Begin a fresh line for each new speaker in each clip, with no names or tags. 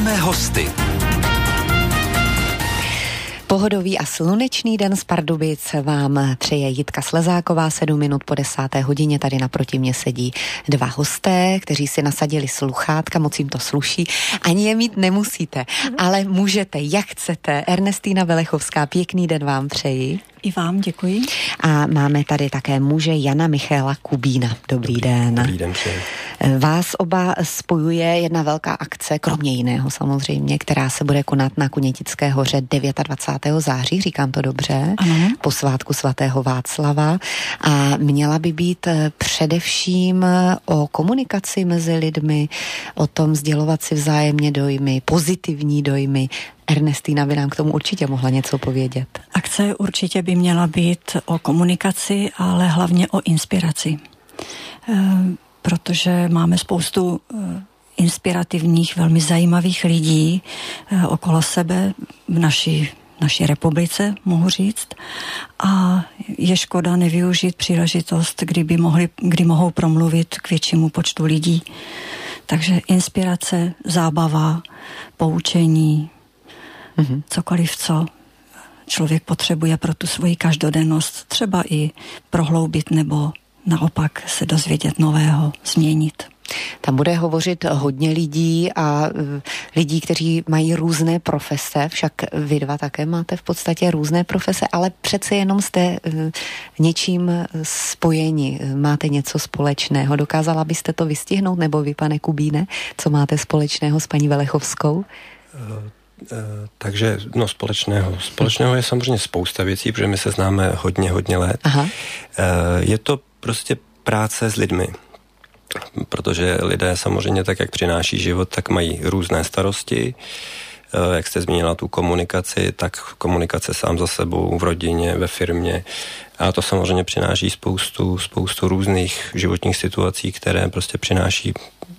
Máme hosty.
Pohodový a slunečný den z Pardubic vám přeje Jitka Slezáková. 7 minut po 10. hodině. Tady naproti mě sedí dva hosté, kteří si nasadili sluchátka, moc jim to sluší. Ani je mít nemusíte, ale můžete, jak chcete. Ernestína Velechovská, pěkný den vám přeji.
I vám děkuji.
A máme tady také muže Jana Michaela Kubína. Dobrý den.
Dobrý den přeji.
Vás oba spojuje jedna velká akce, kromě jiného samozřejmě, která se bude konat na Kunětické hoře 29. září, říkám to dobře,
ano.
Po svátku svatého Václava, a měla by být především o komunikaci mezi lidmi, o tom sdělovat si vzájemně dojmy, pozitivní dojmy. Ernestína by nám k tomu určitě mohla něco povědět.
Akce určitě by měla být o komunikaci, ale hlavně o inspiraci. Protože máme spoustu inspirativních, velmi zajímavých lidí okolo sebe v naší republice, mohu říct. A je škoda nevyužít příležitost, kdy mohou promluvit k většímu počtu lidí. Takže inspirace, zábava, poučení, cokoliv, co člověk potřebuje pro tu svoji každodennost, třeba i prohloubit nebo naopak se dozvědět nového, změnit.
Tam bude hovořit hodně lidí a lidí, kteří mají různé profese, však vy dva také máte v podstatě různé profese, ale přece jenom jste něčím spojeni, máte něco společného. Dokázala byste to vystihnout, nebo vy, pane Kubíne, co máte společného s paní Velechovskou?
Takže, společného je samozřejmě spousta věcí, protože my se známe hodně let.
Aha.
Je to prostě práce s lidmi, protože lidé samozřejmě tak, jak přináší život, tak mají různé starosti. Jak jste zmínila tu komunikaci, tak komunikace sám za sebou v rodině, ve firmě. A to samozřejmě přináší spoustu různých životních situací, které prostě přináší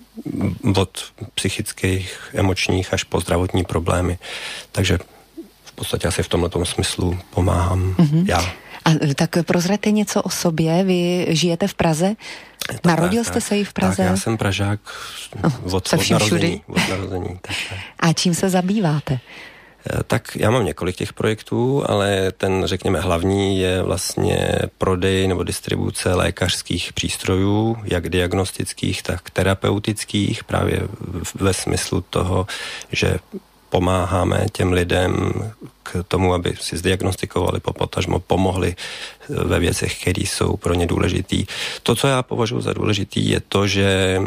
od psychických, emočních až po zdravotní problémy. Takže v podstatě asi v tomhletom smyslu pomáhám já.
A tak prozraďte něco o sobě. Vy žijete v Praze? Narodil jste se i v Praze?
Tak, já jsem Pražák od narození. Tak.
A čím se zabýváte?
Tak já mám několik těch projektů, ale ten, řekněme, hlavní je vlastně prodej nebo distribuce lékařských přístrojů, jak diagnostických, tak terapeutických, právě ve smyslu toho, že pomáháme těm lidem k tomu, aby si zdiagnostikovali, potažmo pomohli ve věcech, které jsou pro ně důležitý. To, co já považuji za důležitý, je to, že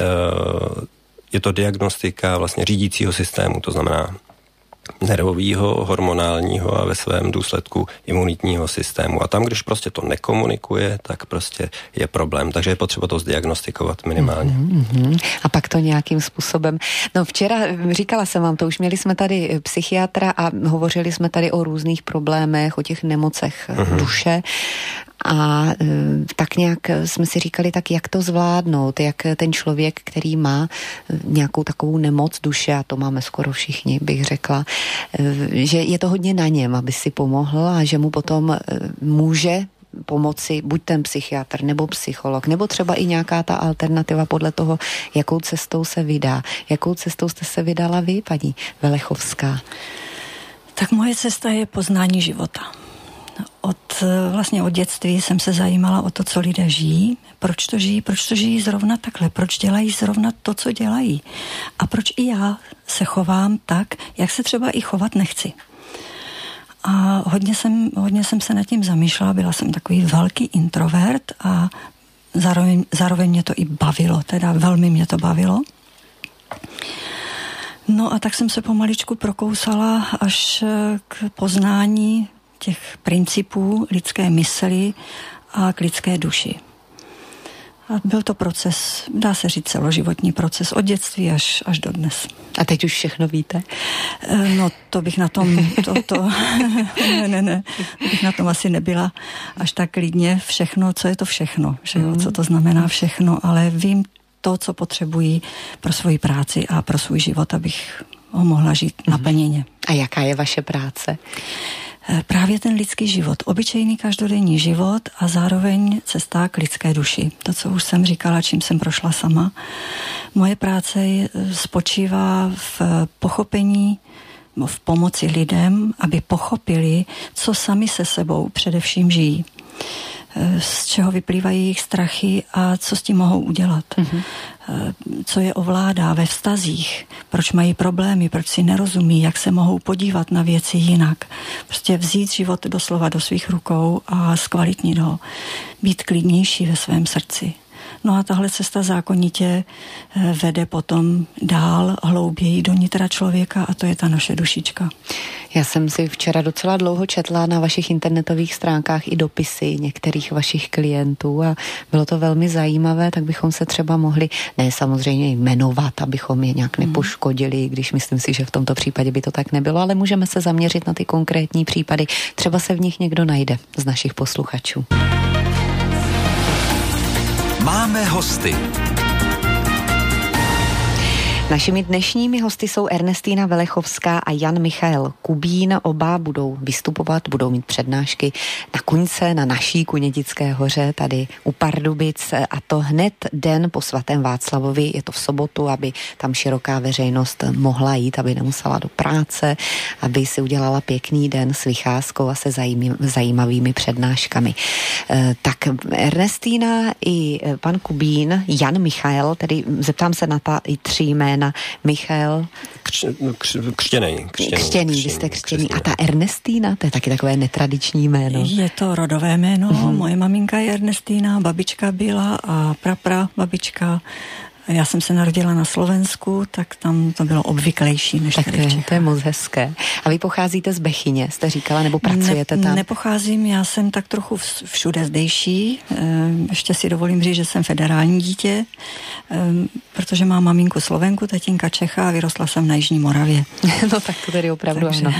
je to diagnostika vlastně řídícího systému, to znamená nervového, hormonálního a ve svém důsledku imunitního systému. A tam, když prostě to nekomunikuje, tak prostě je problém. Takže je potřeba to zdiagnostikovat minimálně.
A pak to nějakým způsobem... No včera, říkala jsem vám to, už měli jsme tady psychiatra a hovořili jsme tady o různých problémech, o těch nemocech duše. A tak nějak jsme si říkali, tak jak to zvládnout, jak ten člověk, který má nějakou takovou nemoc duše, a to máme skoro všichni, bych řekla, že je to hodně na něm, aby si pomohl a že mu potom může pomoci buď ten psychiatr nebo psycholog, nebo třeba i nějaká ta alternativa podle toho, jakou cestou se vydá. Jakou cestou jste se vydala vy, paní Velechovská?
Tak moje cesta je poznání života. Vlastně od dětství jsem se zajímala o to, co lidé žijí, proč to žijí zrovna takhle, proč dělají zrovna to, co dělají a proč i já se chovám tak, jak se třeba i chovat nechci. A hodně jsem se nad tím zamýšlela, byla jsem takový velký introvert a zároveň mě to i bavilo, teda velmi mě to bavilo. No a tak jsem se pomaličku prokousala až k poznání těch principů lidské mysli a k lidské duši. A byl to proces, dá se říct celoživotní proces, od dětství až do dnes.
A teď už všechno víte?
No to bych na tom, ne, bych na tom asi nebyla až tak klidně všechno, co je to všechno, že jo, co to znamená všechno, ale vím to, co potřebuji pro svoji práci a pro svůj život, abych ho mohla žít naplněně.
A jaká je vaše práce?
právě ten lidský život, obyčejný každodenní život a zároveň cesta k lidské duši. To, co už jsem říkala, čím jsem prošla sama. Moje práce spočívá v pochopení, v pomoci lidem, aby pochopili, co sami se sebou především žijí, z čeho vyplývají jejich strachy a co s tím mohou udělat. Co je ovládá ve vztazích, proč mají problémy, proč si nerozumí, jak se mohou podívat na věci jinak. Prostě vzít život doslova do svých rukou a zkvalitnit ho. Být klidnější ve svém srdci. No a tahle cesta zákonitě vede potom dál, hlouběji do nitra člověka a to je ta naše dušička.
Já jsem si včera docela dlouho četla na vašich internetových stránkách i dopisy některých vašich klientů a bylo to velmi zajímavé, tak bychom se třeba mohli, ne samozřejmě jmenovat, abychom je nějak nepoškodili, když myslím si, že v tomto případě by to tak nebylo, ale můžeme se zaměřit na ty konkrétní případy. Třeba se v nich někdo najde z našich posluchačů.
Máme hosty.
Našimi dnešními hosty jsou Ernestína Velechovská a Jan Michael Kubín. Oba budou vystupovat, budou mít přednášky na Kuňce, na naší Kunětické hoře, tady u Pardubic, a to hned den po svatém Václavovi. Je to v sobotu, aby tam široká veřejnost mohla jít, aby nemusela do práce, aby si udělala pěkný den s vycházkou a se zajímavými přednáškami. Tak Ernestína i pan Kubín, Jan Michael, tedy zeptám se na ta i 3 jména. Michal.
Křtěný.
Vy jste křtěný. A ta Ernestína, to je taky takové netradiční jméno.
Je to rodové jméno. Moje maminka je Ernestína, babička byla a babička. Já jsem se narodila na Slovensku, tak tam to bylo obvyklejší než tady v Čechách.
To je moc hezké. A vy pocházíte z Bechyně, jste říkala, nebo pracujete tam?
Nepocházím, já jsem tak trochu všude zdejší. Ještě si dovolím říct, že jsem federální dítě, protože mám maminku Slovenku, tatínka Čecha a vyrostla jsem na Jižní Moravě.
No tak to tedy opravdu ano.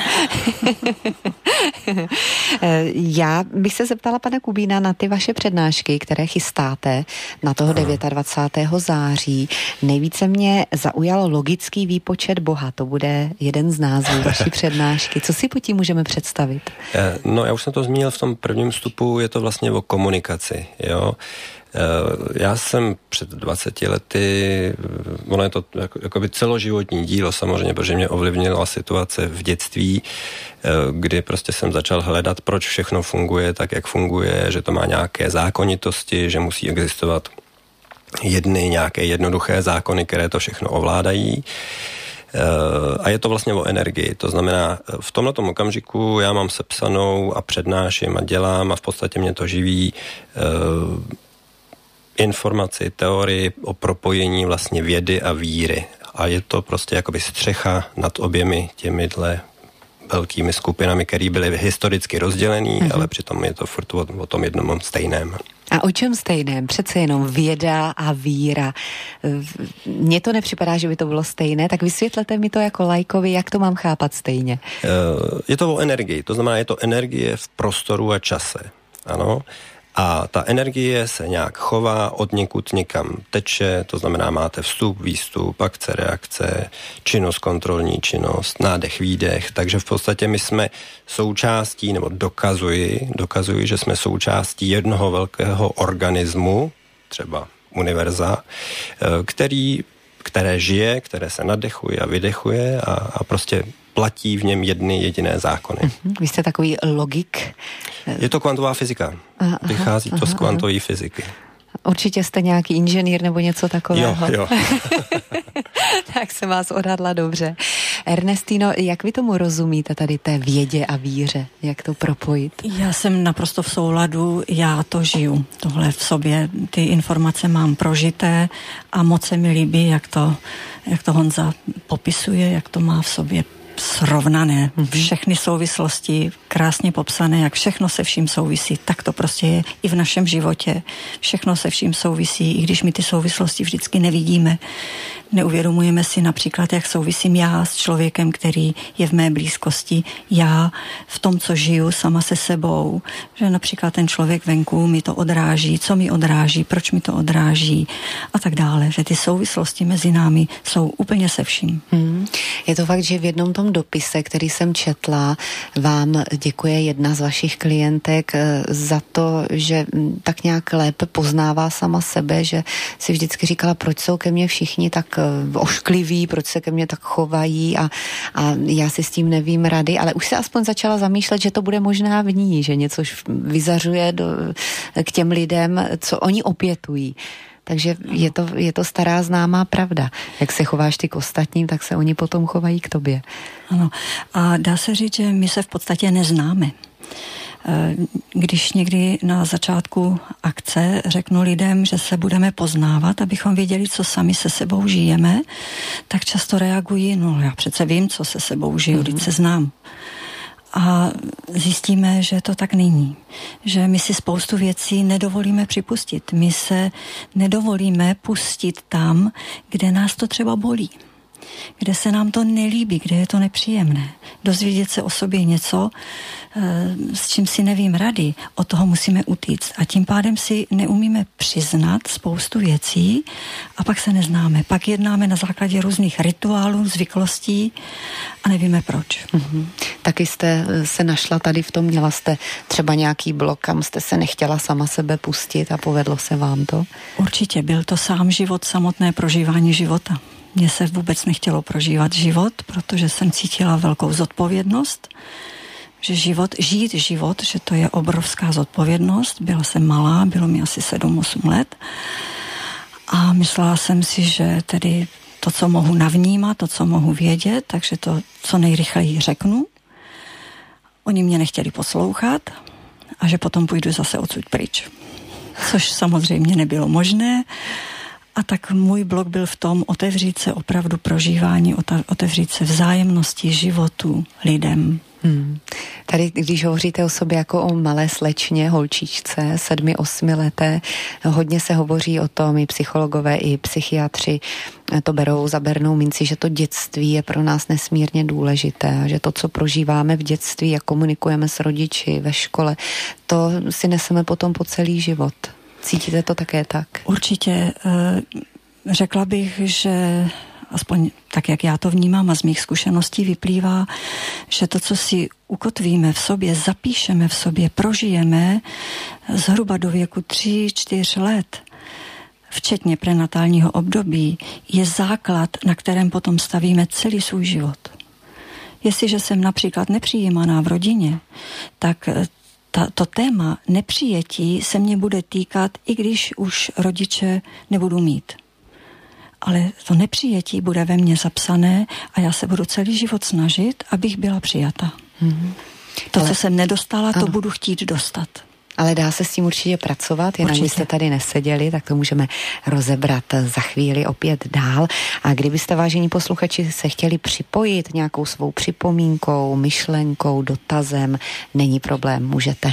Já bych se zeptala pana Kubína na ty vaše přednášky, které chystáte na toho 29. září. Nejvíce mě zaujal logický výpočet Boha. To bude jeden z názvů vaší přednášky. Co si pod tím můžeme představit?
No, já už jsem to zmínil v tom prvním vstupu, je to vlastně o komunikaci, jo. Já jsem před 20 lety, ono je to jakoby celoživotní dílo samozřejmě, protože mě ovlivnila situace v dětství, kdy prostě jsem začal hledat, proč všechno funguje tak, jak funguje, že to má nějaké zákonitosti, že musí existovat nějaké jednoduché zákony, které to všechno ovládají. A je to vlastně o energii. To znamená, v tomhletom okamžiku já mám sepsanou a přednáším a dělám a v podstatě mě to živí informaci, teorii o propojení vlastně vědy a víry. A je to prostě jakoby střecha nad oběmi těmihle velkými skupinami, které byly historicky rozdělený, ale přitom je to furt o tom jednom stejném.
A o čem stejném? Přece jenom věda a víra. Mně to nepřipadá, že by to bylo stejné, tak vysvětlete mi to jako laikovi, jak to mám chápat stejně.
Je to o energii, to znamená, je to energie v prostoru a čase. Ano. A ta energie se nějak chová, od někud někam teče, to znamená, máte vstup, výstup, akce, reakce, činnost, kontrolní činnost, nádech, výdech, takže v podstatě my jsme součástí, nebo dokazuji, že jsme součástí jednoho velkého organismu, třeba univerza, které žije, které se nadechuje a vydechuje a prostě platí v něm jediné zákony.
Vy jste takový logik.
Je to kvantová fyzika. Vychází to z kvantové fyziky.
Určitě jste nějaký inženýr nebo něco takového.
Jo.
Tak jsem vás odhadla dobře. Ernestino, jak vy tomu rozumíte tady té vědě a víře? Jak to propojit?
Já jsem naprosto v souladu, já to žiju. Tohle v sobě, ty informace mám prožité a moc se mi líbí, jak to Honza popisuje, jak to má v sobě srovnané, všechny souvislosti krásně popsané, jak všechno se vším souvisí, tak to prostě je i v našem životě. Všechno se vším souvisí, i když my ty souvislosti vždycky nevidíme. Neuvědomujeme si například, jak souvisím já s člověkem, který je v mé blízkosti, já v tom, co žiju sama se sebou, že například ten člověk venku mi to odráží, co mi odráží, proč mi to odráží a tak dále, že ty souvislosti mezi námi jsou úplně se vším.
Je to fakt, že v jednom tom dopise, který jsem četla, vám děkuje jedna z vašich klientek za to, že tak nějak lépe poznává sama sebe, že si vždycky říkala, proč jsou ke mně všichni tak oškliví, proč se ke mně tak chovají a já si s tím nevím rady, ale už se aspoň začala zamýšlet, že to bude možná v ní, že něco vyzařuje k těm lidem, co oni opětují. Takže je to stará známá pravda. Jak se chováš ty k ostatním, tak se oni potom chovají k tobě.
Ano. A dá se říct, že my se v podstatě neznáme. Když někdy na začátku akce řeknu lidem, že se budeme poznávat, abychom věděli, co sami se sebou žijeme, tak často reagují, no já přece vím, co se sebou žiju, když se znám. A zjistíme, že to tak není. Že my si spoustu věcí nedovolíme připustit. My se nedovolíme pustit tam, kde nás to třeba bolí. Kde se nám to nelíbí, kde je to nepříjemné. Dozvědět se o sobě něco, s čím si nevím rady, od toho musíme utíct. A tím pádem si neumíme přiznat spoustu věcí a pak se neznáme. Pak jednáme na základě různých rituálů, zvyklostí a nevíme proč.
Taky jste se našla tady v tom, měla jste třeba nějaký blok, kam jste se nechtěla sama sebe pustit a povedlo se vám to? Určitě,
byl to sám život, samotné prožívání života. Mně se vůbec nechtělo prožívat život, protože jsem cítila velkou zodpovědnost, že žít život, že to je obrovská zodpovědnost. Byla jsem malá, bylo mi asi 7-8 let a myslela jsem si, že tedy to, co mohu navnímat, to, co mohu vědět, takže to co nejrychleji řeknu. Oni mě nechtěli poslouchat a že potom půjdu zase odsud pryč. Což samozřejmě nebylo možné. A tak můj blok byl v tom otevřít se opravdu prožívání, otevřít se vzájemnosti, životu, lidem.
Tady, když hovoříte o sobě jako o malé slečně, holčičce, 7-8 leté, hodně se hovoří o tom, i psychologové, i psychiatři to berou za bernou minci, že to dětství je pro nás nesmírně důležité, že to, co prožíváme v dětství a komunikujeme s rodiči ve škole, to si neseme potom po celý život. Cítíte to také tak?
Určitě. Řekla bych, že aspoň tak, jak já to vnímám a z mých zkušeností vyplývá, že to, co si ukotvíme v sobě, zapíšeme v sobě, prožijeme zhruba do věku 3-4 let, včetně prenatálního období, je základ, na kterém potom stavíme celý svůj život. Jestliže jsem například nepřijímaná v rodině, tak to téma nepřijetí se mě bude týkat, i když už rodiče nebudu mít. Ale to nepřijetí bude ve mně zapsané a já se budu celý život snažit, abych byla přijata. To, co jsem nedostala, to budu chtít dostat.
Ale dá se s tím určitě pracovat, jinak byste tady neseděli, tak to můžeme rozebrat za chvíli opět dál. A kdybyste, vážení posluchači, se chtěli připojit nějakou svou připomínkou, myšlenkou, dotazem, není problém, můžete.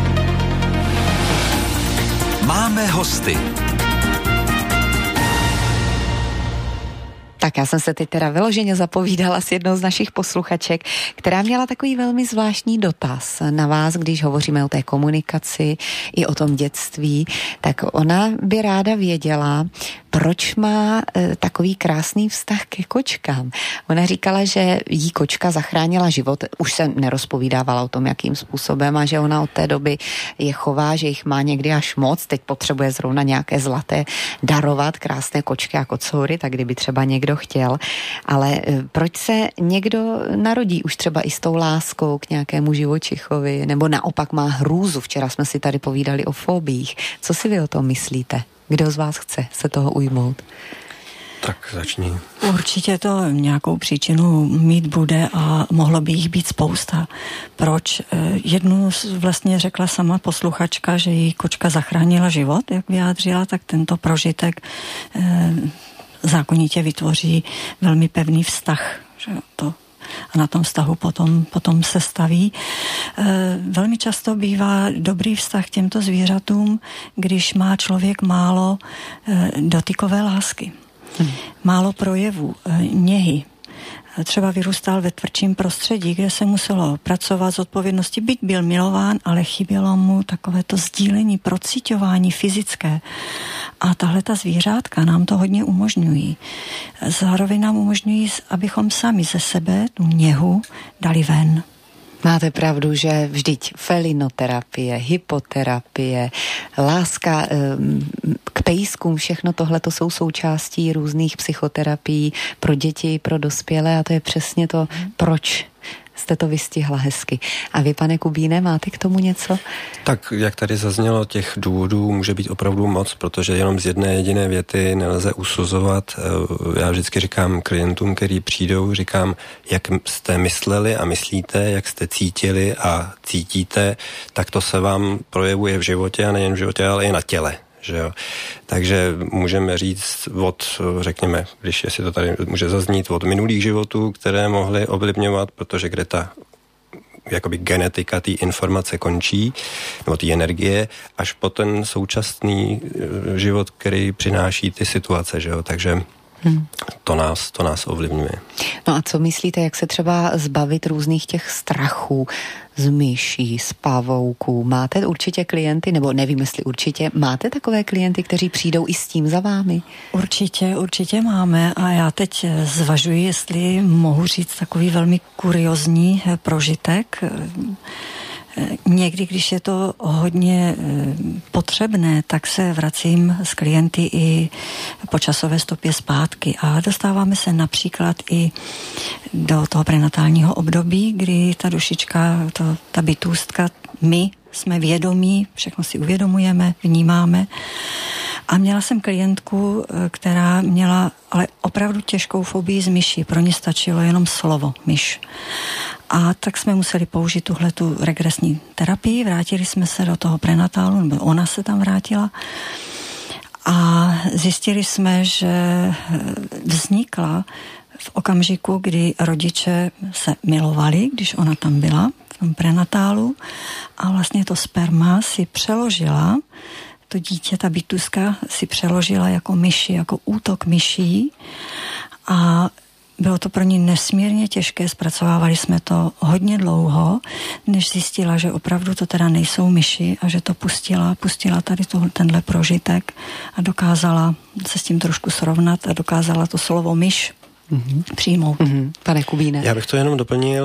Máme hosty.
Tak já jsem se teď teda vyloženě zapovídala s jednou z našich posluchaček, která měla takový velmi zvláštní dotaz na vás, když hovoříme o té komunikaci i o tom dětství, tak ona by ráda věděla, proč má takový krásný vztah ke kočkám. Ona říkala, že jí kočka zachránila život, už se nerozpovídávala o tom, jakým způsobem, a že ona od té doby je chová, že jich má někdy až moc, teď potřebuje zrovna nějaké zlaté darovat, krásné kočky a kocoury, tak kdyby třeba někdo chtěl. Ale proč se někdo narodí už třeba i s tou láskou k nějakému živočichovi, nebo naopak má hrůzu? Včera jsme si tady povídali o fobiích. Co si vy o tom myslíte? Kdo z vás chce se toho ujmout?
Tak začni.
Určitě to nějakou příčinu mít bude a mohlo by jich být spousta. Proč? Jednu vlastně řekla sama posluchačka, že jí kočka zachránila život, jak vyjádřila, tak tento prožitek zákonitě vytvoří velmi pevný vztah. Že to a na tom vztahu potom se staví. Velmi často bývá dobrý vztah k těmto zvířatům, když má člověk málo dotykové lásky. málo projevů, něhy. Třeba vyrůstal ve tvrdším prostředí, kde se muselo pracovat z odpovědnosti, byť byl milován, ale chybělo mu takovéto sdílení, prociťování fyzické. A tahle ta zvířátka nám to hodně umožňují. Zároveň nám umožňují, abychom sami ze sebe tu něhu dali ven.
Máte pravdu, že vždyť felinoterapie, hypoterapie, láska k pejskům, všechno tohle to jsou součástí různých psychoterapií pro děti, pro dospělé a to je přesně to, proč jste to vystihla hezky. A vy, pane Kubíne, máte k tomu něco?
Tak, jak tady zaznělo, těch důvodů může být opravdu moc, protože jenom z jedné jediné věty nelze usuzovat. Já vždycky říkám klientům, který přijdou, říkám, jak jste mysleli a myslíte, jak jste cítili a cítíte, tak to se vám projevuje v životě a nejen v životě, ale i na těle. Že jo? Takže můžeme říct řekněme, když jestli to tady může zaznít, od minulých životů, které mohly ovlivňovat, protože kde ta jakoby genetika té informace končí, nebo té energie, až po ten současný život, který přináší ty situace, že jo? Takže to nás ovlivňuje.
No a co myslíte, jak se třeba zbavit různých těch strachů z myší, z pavouků? Máte určitě klienty, nebo nevím, jestli určitě, máte takové klienty, kteří přijdou i s tím za vámi?
Určitě máme a já teď zvažuji, jestli mohu říct takový velmi kuriozní prožitek. Někdy, když je to hodně potřebné, tak se vracím s klienty i po časové stopě zpátky a dostáváme se například i do toho prenatálního období, kdy ta dušička, ta bytůstka, my jsme vědomí, všechno si uvědomujeme, vnímáme. A měla jsem klientku, která měla ale opravdu těžkou fobii z myší. Pro ní stačilo jenom slovo myš. A tak jsme museli použít tuhletu regresní terapii, vrátili jsme se do toho prenatálu, nebo ona se tam vrátila a zjistili jsme, že vznikla v okamžiku, kdy rodiče se milovali, když ona tam byla v tom prenatálu a vlastně to sperma si přeložila, to dítě, ta bytuska si přeložila jako myši, jako útok myší a bylo to pro ní nesmírně těžké, zpracovávali jsme to hodně dlouho, než zjistila, že opravdu to teda nejsou myši a že to pustila tady tenhle prožitek a dokázala se s tím trošku srovnat a dokázala to slovo myš přijmout.
Pane Kubíne.
Já bych to jenom doplnil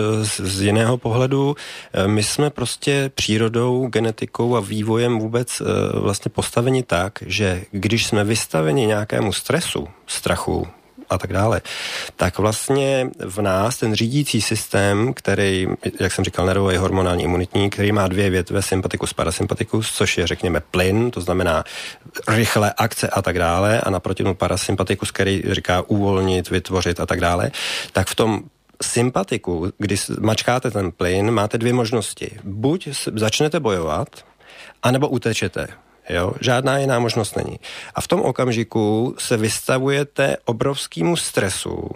z jiného pohledu. My jsme prostě přírodou, genetikou a vývojem vůbec vlastně postaveni tak, že když jsme vystaveni nějakému stresu, strachu a tak dále, tak vlastně v nás ten řídící systém, který, jak jsem říkal, nervový, hormonální, imunitní, který má dvě větve, sympatikus, parasympatikus, což je, řekněme, plyn, to znamená rychlé akce a tak dále, a naproti tomu parasympatikus, který říká uvolnit, vytvořit a tak dále, tak v tom sympatiku, když mačkáte ten plyn, máte dvě možnosti. Buď začnete bojovat, anebo utečete. Jo? Žádná jiná možnost není. A v tom okamžiku se vystavujete obrovskému stresu,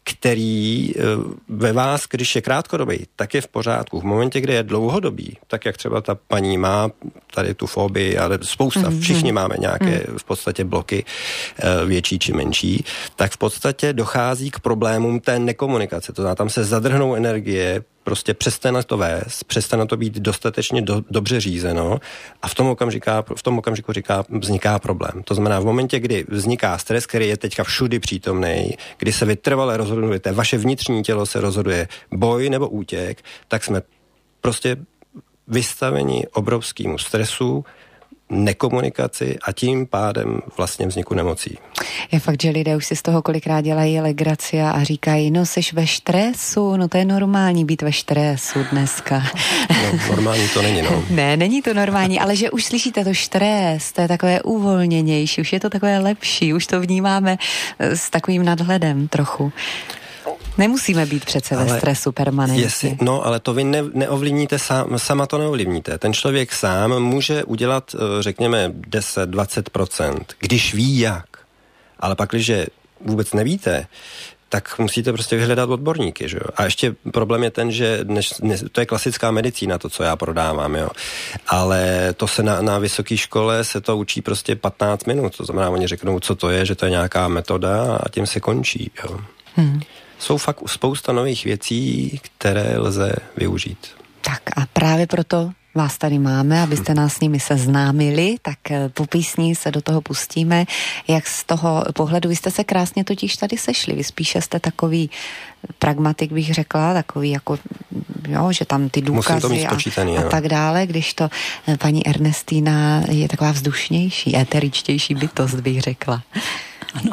který ve vás, když je krátkodobý, tak je v pořádku. V momentě, kdy je dlouhodobý, tak jak třeba ta paní má tady tu fobii, ale spousta, všichni máme nějaké v podstatě bloky, větší či menší, tak v podstatě dochází k problémům té nekomunikace. To znamená, tam se zadrhnou energie, prostě přestane to vést, přestane to být dostatečně dobře řízeno a v tom okamžiku vzniká problém. To znamená, v momentě, kdy vzniká stres, který je teďka všudy přítomný, kdy se vytrvale rozhodujete, vaše vnitřní tělo se rozhoduje boj nebo útěk, tak jsme prostě vystaveni obrovskému stresu, nekomunikaci a tím pádem vlastně vzniku nemocí.
Je fakt, že lidé už si z toho kolikrát dělají legraci a říkají, no seš ve stresu, no to je normální být ve stresu dneska.
No, normální to není, no.
Ne, není to normální, ale že už slyšíte to stres, to je takové uvolněnější, už je to takové lepší, už to vnímáme s takovým nadhledem trochu. Nemusíme být přece ve stresu permanentně.
Ale to vy neovlivníte sama to neovlivníte. Ten člověk sám může udělat, řekněme, 10-20%, když ví jak. Ale pak, když vůbec nevíte, tak musíte prostě vyhledat odborníky, že jo. A ještě problém je ten, že to je klasická medicína, to, co já prodávám, jo. Ale to se na vysoké škole se to učí prostě 15 minut, to znamená, oni řeknou, co to je, že to je nějaká metoda a tím se končí, jo. Jsou fakt spousta nových věcí, které lze využít.
Tak a právě proto vás tady máme, abyste nás s nimi seznámili, tak po písni se do toho pustíme. Jak z toho pohledu, vy jste se krásně totiž tady sešli, vy spíše jste takový pragmatik, bych řekla, takový jako, jo, že tam ty důkazy a tak dále, když to paní Ernestína je taková vzdušnější, éteričtější bytost, bych řekla.
Ano.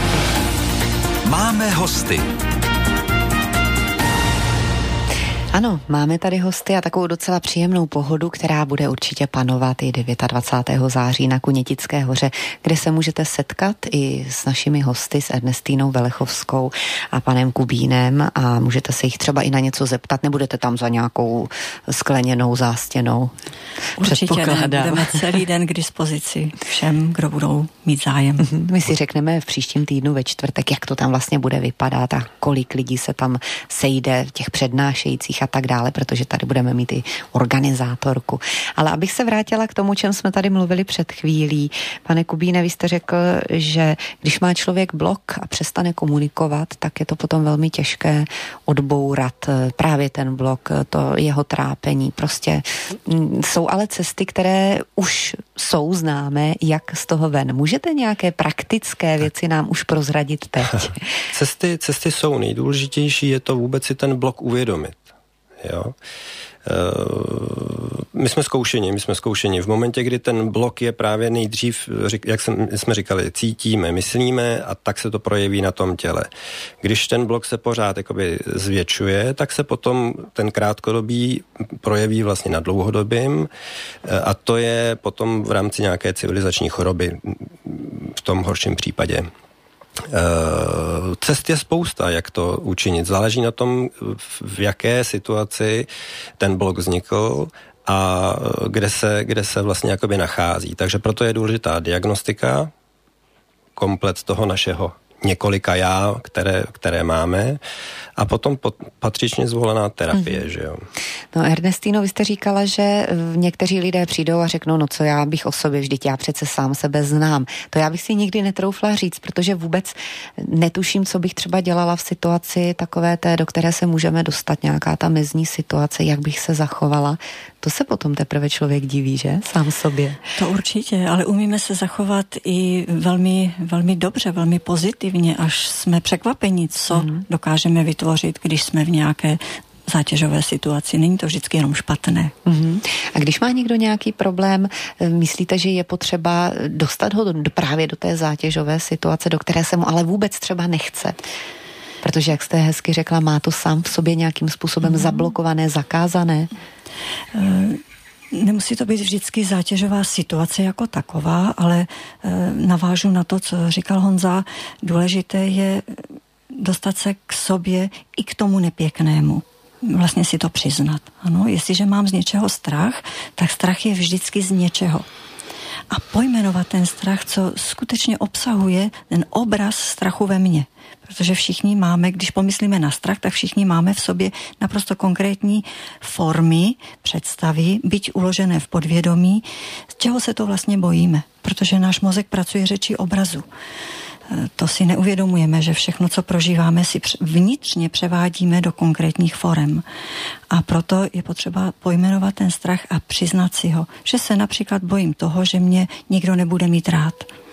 Máme hosty.
Ano, máme tady hosty a takovou docela příjemnou pohodu, která bude určitě panovat i 29. září na Kunětické hoře, kde se můžete setkat i s našimi hosty, s Ernestínou Velechovskou a panem Kubínem a můžete se jich třeba i na něco zeptat, nebudete tam za nějakou skleněnou zástěnou.
Určitě ne, budeme celý den k dispozici všem, kdo budou mít zájem.
My si řekneme v příštím týdnu ve čtvrtek, jak to tam vlastně bude vypadat a kolik lidí se tam sejde, těch přednášejících a tak dále, protože tady budeme mít i organizátorku. Ale abych se vrátila k tomu, čem jsme tady mluvili před chvílí. Pane Kubíne, vy jste řekl, že když má člověk blok a přestane komunikovat, tak je to potom velmi těžké odbourat právě ten blok, to jeho trápení. Prostě jsou ale cesty, které už jsou známé, jak z toho ven. Můžete nějaké praktické věci nám už prozradit teď?
Cesty jsou. Nejdůležitější je to vůbec si ten blok uvědomit. Jo. My jsme zkoušeni. V momentě, kdy ten blok je právě nejdřív, jak jsme říkali, cítíme, myslíme a tak se to projeví na tom těle. Když ten blok se pořád jakoby zvětšuje, tak se potom ten krátkodobý projeví vlastně na dlouhodobým a to je potom v rámci nějaké civilizační choroby v tom horším případě. Cest je spousta, jak to učinit. Záleží na tom, v jaké situaci ten blok vznikl a kde se vlastně jakoby nachází. Takže proto je důležitá diagnostika, komplet toho našeho několika já, které máme a potom patřičně zvolená terapie, že jo.
No Ernestíno, vy jste říkala, že někteří lidé přijdou a řeknou, no co já bych o sobě, vždyť já přece sám sebe znám. To já bych si nikdy netroufla říct, protože vůbec netuším, co bych třeba dělala v situaci takové té, do které se můžeme dostat, nějaká ta mezní situace, jak bych se zachovala. To se potom teprve člověk diví, že? Sám sobě.
To určitě, ale umíme se zachovat i velmi, velmi dobře, velmi pozitivně, až jsme překvapeni, co dokážeme vytvořit, když jsme v nějaké zátěžové situaci. Není to vždycky jenom špatné.
A když má někdo nějaký problém, myslíte, že je potřeba dostat ho právě do té zátěžové situace, do které se mu ale vůbec třeba nechce? Protože, jak jste hezky řekla, má to sám v sobě nějakým způsobem zablokované, zakázané?
Nemusí to být vždycky zátěžová situace jako taková, ale navážu na to, co říkal Honza. Důležité je dostat se k sobě i k tomu nepěknému. Vlastně si to přiznat. Ano, jestliže mám z něčeho strach, tak strach je vždycky z něčeho. A pojmenovat ten strach, co skutečně obsahuje ten obraz strachu ve mně. Protože všichni máme, když pomyslíme na strach, tak všichni máme v sobě naprosto konkrétní formy, představy, byť uložené v podvědomí, z čeho se to vlastně bojíme. Protože náš mozek pracuje řečí obrazu. To si neuvědomujeme, že všechno, co prožíváme, si vnitřně převádíme do konkrétních forem. A proto je potřeba pojmenovat ten strach a přiznat si ho. Že se například bojím toho, že mě nikdo nebude mít rád.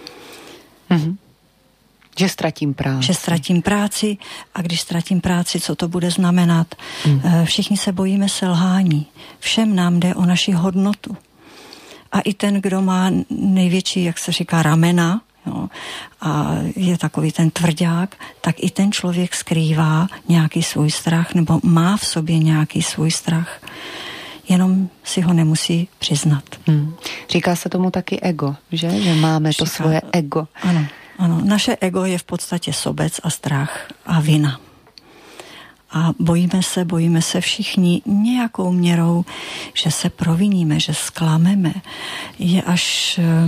Že ztratím práci.
Že ztratím práci a když ztratím práci, co to bude znamenat? Všichni se bojíme selhání. Všem nám jde o naši hodnotu. A i ten, kdo má největší, jak se říká, ramena, jo, a je takový ten tvrdák, tak i ten člověk skrývá nějaký svůj strach nebo má v sobě nějaký svůj strach. Jenom si ho nemusí přiznat.
Říká se tomu taky ego, že? Že máme to svoje ego.
Ano, naše ego je v podstatě sobec a strach a vina. A bojíme se všichni nějakou měrou, že se proviníme, že zklameme.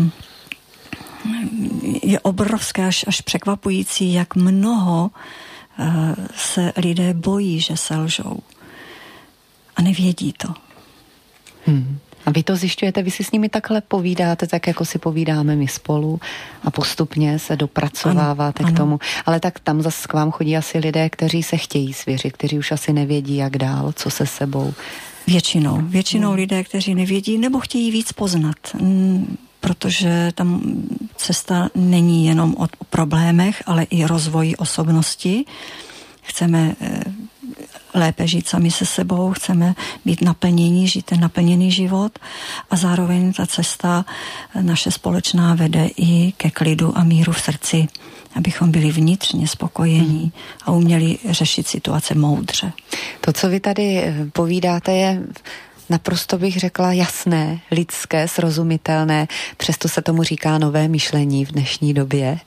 Je obrovské, až překvapující, jak mnoho se lidé bojí, že selžou. A nevědí to.
A vy to zjišťujete, vy si s nimi takhle povídáte, tak jako si povídáme my spolu a postupně se dopracováváte k tomu. Ale tak tam zase k vám chodí asi lidé, kteří se chtějí svěřit, kteří už asi nevědí, jak dál, co se sebou.
Většinou lidé, kteří nevědí nebo chtějí víc poznat, protože tam cesta není jenom o problémech, ale i rozvoji osobnosti. Chceme lépe žít sami se sebou, chceme být naplnění, žít ten naplněný život a zároveň ta cesta naše společná vede i ke klidu a míru v srdci, abychom byli vnitřně spokojení a uměli řešit situace moudře.
To, co vy tady povídáte, je naprosto bych řekla jasné, lidské, srozumitelné, přesto se tomu říká nové myšlení v dnešní době.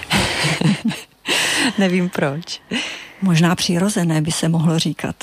Nevím proč.
Možná přirozené by se mohlo říkat.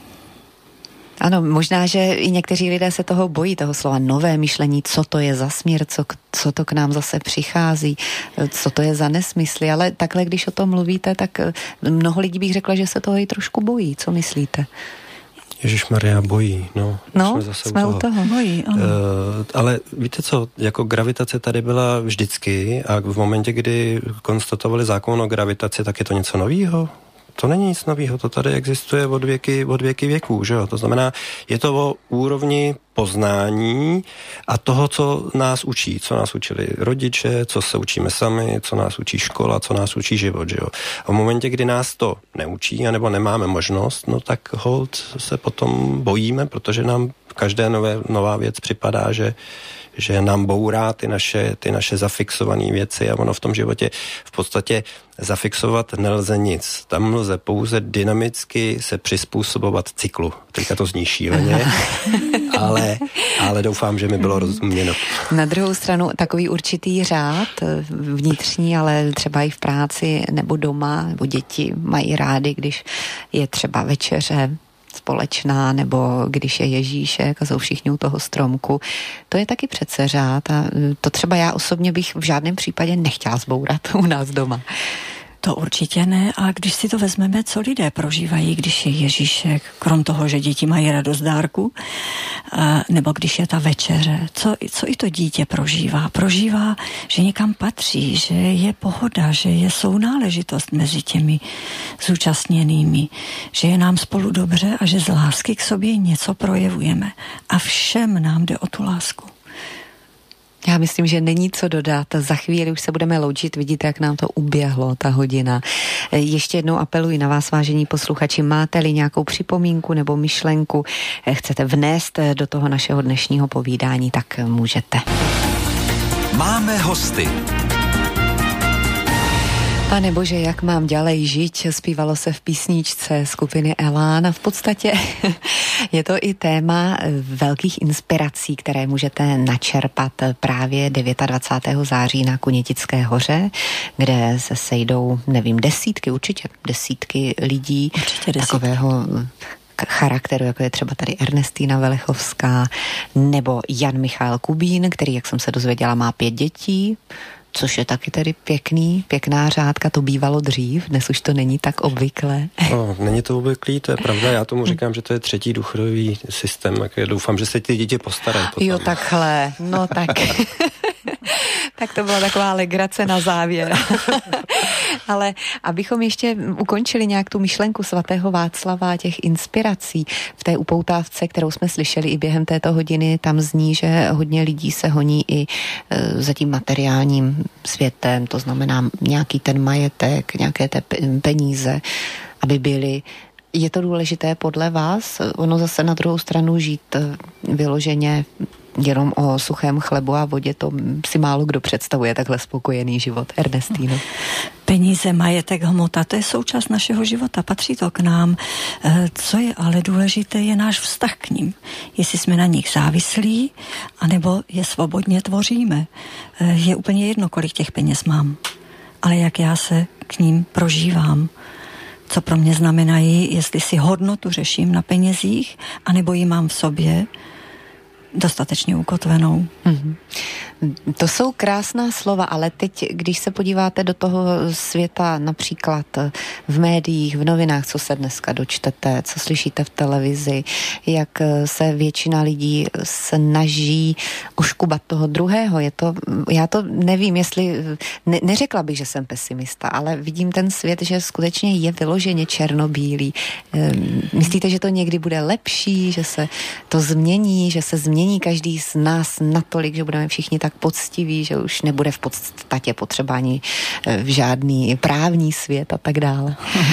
Ano, možná, že i někteří lidé se toho bojí, toho slova nové myšlení, co to je za směr, co to k nám zase přichází, co to je za nesmysly, ale takhle, když o tom mluvíte, tak mnoho lidí bych řekla, že se toho i trošku bojí. Co myslíte?
Ježišmarja, bojí,
No, jsme u toho.
Bojí, ano.
Ale víte co, jako gravitace tady byla vždycky a v momentě, kdy konstatovali zákon o gravitaci, tak je to něco novýho? To není nic novýho, to tady existuje od věky věků, že jo? To znamená, je to o úrovni poznání a toho, co nás učí, co nás učili rodiče, co se učíme sami, co nás učí škola, co nás učí život, že jo? A v momentě, kdy nás to neučí, anebo nemáme možnost, no tak holt se potom bojíme, protože nám každé nová věc připadá, že nám bourá ty naše zafixované věci a ono v tom životě v podstatě zafixovat nelze nic. Tam lze pouze dynamicky se přizpůsobovat cyklu. Teďka to zní šíleně, ale doufám, že mi bylo rozuměno.
Na druhou stranu takový určitý řád vnitřní, ale třeba i v práci nebo doma, nebo děti mají rády, když je třeba večeře společná, nebo když je Ježíšek a jsou všichni u toho stromku. To je taky přece řád a to třeba já osobně bych v žádném případě nechtěla zbourat u nás doma.
To určitě ne. A když si to vezmeme, co lidé prožívají, když je Ježíšek, krom toho, že děti mají radost dárku, nebo když je ta večeře, co i to dítě prožívá? Prožívá, že někam patří, že je pohoda, že je sounáležitost mezi těmi zúčastněnými, že je nám spolu dobře a že z lásky k sobě něco projevujeme. A všem nám jde o tu lásku.
Já myslím, že není co dodat. Za chvíli už se budeme loučit. Vidíte, jak nám to uběhlo, ta hodina. Ještě jednou apeluji na vás, vážení posluchači. Máte-li nějakou připomínku nebo myšlenku, chcete vnést do toho našeho dnešního povídání, tak můžete.
Máme hosty.
Pane Bože, jak mám ďalej žiť, zpívalo se v písničce skupiny Elán a v podstatě je to i téma velkých inspirací, které můžete načerpat právě 29. září na Kunitické hoře, kde se sejdou, nevím, určitě desítky lidí takového charakteru, jako je třeba tady Ernestína Velechovská nebo Jan Michal Kubín, který, jak jsem se dozvěděla, má 5 dětí, což je taky tedy pěkná řádka, to bývalo dřív, dnes už to není tak obvyklé.
No, není to obvyklý, to je pravda, já tomu říkám, že to je 3. důchodový systém, jak doufám, že se ty děti postarají potom.
Jo, takhle, no tak. Tak to byla taková legrace na závěr. Ale abychom ještě ukončili nějak tu myšlenku svatého Václava a těch inspirací v té upoutávce, kterou jsme slyšeli i během této hodiny, tam zní, že hodně lidí se honí i za tím materiálním světem, to znamená nějaký ten majetek, nějaké té peníze, aby byly. Je to důležité podle vás? Ono zase na druhou stranu žít vyloženě jenom o suchém chlebu a vodě, to si málo kdo představuje takhle spokojený život. Ernestíno.
Peníze, majetek, hmota, to je součást našeho života, patří to k nám. Co je ale důležité, je náš vztah k ním. Jestli jsme na nich závislí, anebo je svobodně tvoříme. Je úplně jedno, kolik těch peněz mám. Ale jak já se k ním prožívám. Co pro mě znamenají, jestli si hodnotu řeším na penězích, anebo ji mám v sobě, dostatečně ukotvenou.
Mm-hmm. To jsou krásná slova, ale teď, když se podíváte do toho světa například v médiích, v novinách, co se dneska dočtete, co slyšíte v televizi, jak se většina lidí snaží oškubat toho druhého, já to nevím, jestli, neřekla bych, že jsem pesimista, ale vidím ten svět, že skutečně je vyloženě černobílý. Myslíte, že to někdy bude lepší, že se to změní, že se změní každý z nás natolik, že budeme všichni tak poctiví, že už nebude v podstatě potřeba ani žádný právní svět a tak dále?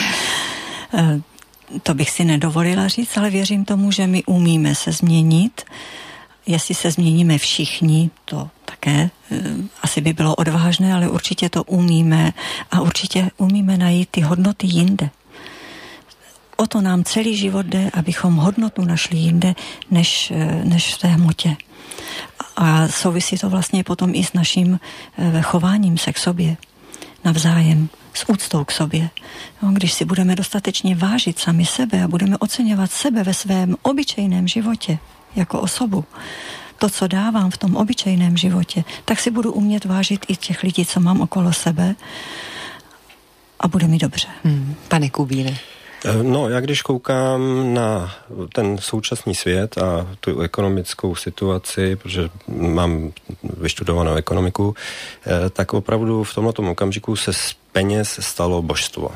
To bych si nedovolila říct, ale věřím tomu, že my umíme se změnit. Jestli se změníme všichni, to také asi by bylo odvážné, ale určitě to umíme a určitě umíme najít ty hodnoty jinde. O to nám celý život jde, abychom hodnotu našli jinde, než v té hmotě. A souvisí to vlastně potom i s naším chováním se k sobě navzájem, s úctou k sobě. No, když si budeme dostatečně vážit sami sebe a budeme oceňovat sebe ve svém obyčejném životě jako osobu, to, co dávám v tom obyčejném životě, tak si budu umět vážit i těch lidí, co mám okolo sebe a bude mi dobře.
Pane Kubíne.
No, já když koukám na ten současný svět a tu ekonomickou situaci, protože mám vyštudovanou ekonomiku, tak opravdu v tomto okamžiku se z peněz stalo božstvo.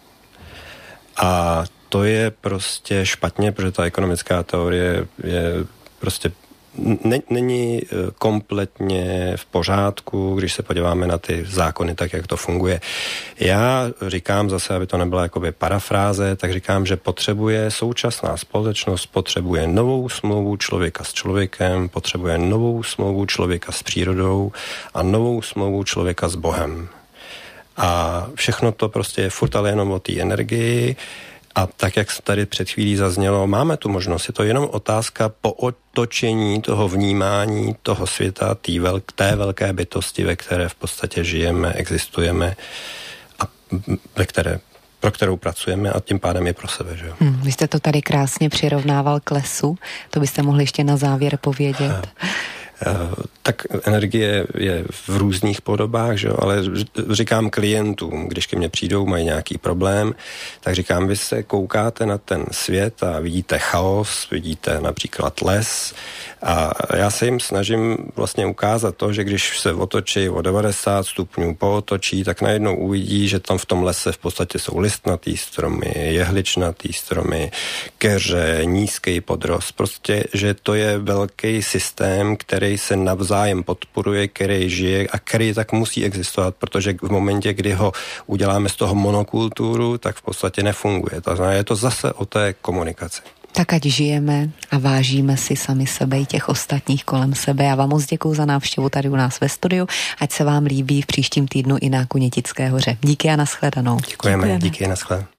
A to je prostě špatně, protože ta ekonomická teorie je prostě není kompletně v pořádku, když se podíváme na ty zákony, tak jak to funguje. Já říkám zase, aby to nebyla jakoby parafráze, tak říkám, že současná společnost potřebuje novou smlouvu člověka s člověkem, potřebuje novou smlouvu člověka s přírodou a novou smlouvu člověka s Bohem. A všechno to prostě je furt ale jenom o té energii. A tak, jak tady před chvílí zaznělo, máme tu možnost. Je to jenom otázka pootočení toho vnímání toho světa, té velké bytosti, ve které v podstatě žijeme, existujeme a pro kterou pracujeme a tím pádem je pro sebe. Že?
Vy jste to tady krásně přirovnával k lesu. To byste mohli ještě na závěr povědět.
Tak energie je v různých podobách, že jo? Ale říkám klientům, když ke mně přijdou, mají nějaký problém, tak říkám, vy se koukáte na ten svět a vidíte chaos, vidíte například les a já se jim snažím vlastně ukázat to, že když se otočí o 90 stupňů, pootočí, tak najednou uvidí, že tam v tom lese v podstatě jsou listnatý stromy, jehličnatý stromy, keře, nízký podrost, prostě, že to je velký systém, který se navzájem podporuje, který žije a který tak musí existovat, protože v momentě, kdy ho uděláme z toho monokulturu, tak v podstatě nefunguje. To znamená, je to zase o té komunikaci.
Tak ať žijeme a vážíme si sami sebe i těch ostatních kolem sebe. Já vám moc děkuju za návštěvu tady u nás ve studiu. Ať se vám líbí v příštím týdnu i na Kunětické hoře. Díky a nashledanou.
Děkujeme. Díky a nashledanou.